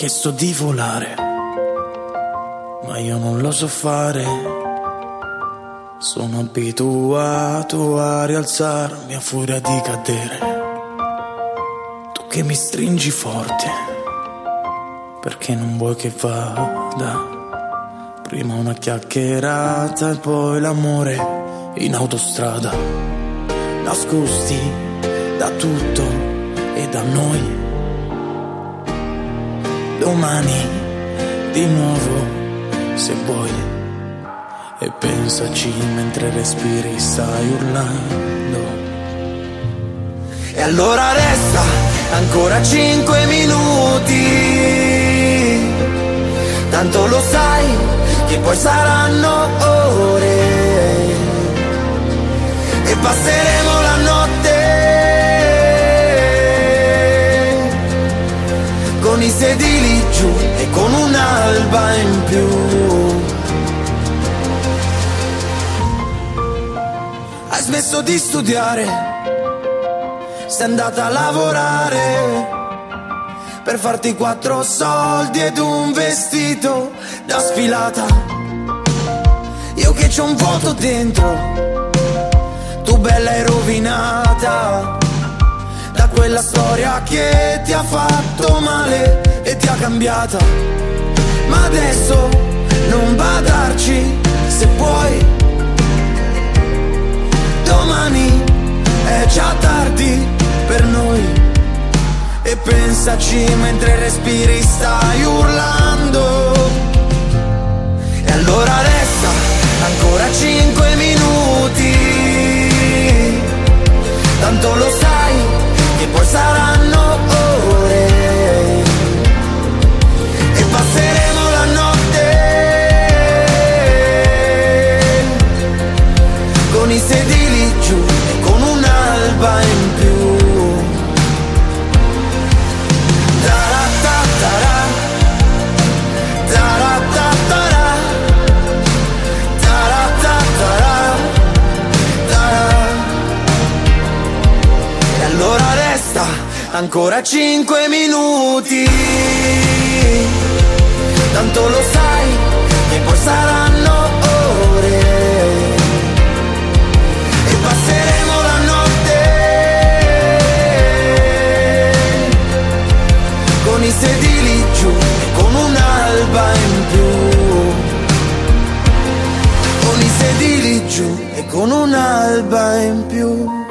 chiesto di volare, ma io non lo so fare. Sono abituato a rialzarmi a furia di cadere. Tu che mi stringi forte, perché non vuoi che vada. Prima una chiacchierata e poi l'amore in autostrada, nascosti da tutto e da noi. Domani di nuovo, se vuoi, e pensaci mentre respiri, stai urlando. E allora resta ancora 5 minuti, tanto lo sai che poi saranno ore e passeremo la notte con i sedili giù e con un'alba in più. Hai smesso di studiare, sei andata a lavorare per farti 4 soldi ed un vestito da sfilata. Io che c'ho un vuoto dentro, tu bella e rovinata da quella storia che ti ha fatto male e ti ha cambiata. Ma adesso non badarci se puoi, domani è già tardi per noi. E pensaci mentre respiri, stai urlando. E allora resta ancora 5 minuti, tanto lo sai che poi saranno ore e passeremo la notte con i sedili giù e con un'alba in più. Ancora 5 minuti, tanto lo sai che poi saranno ore e passeremo la notte con i sedili giù e con un'alba in più. Con i sedili giù e con un'alba in più.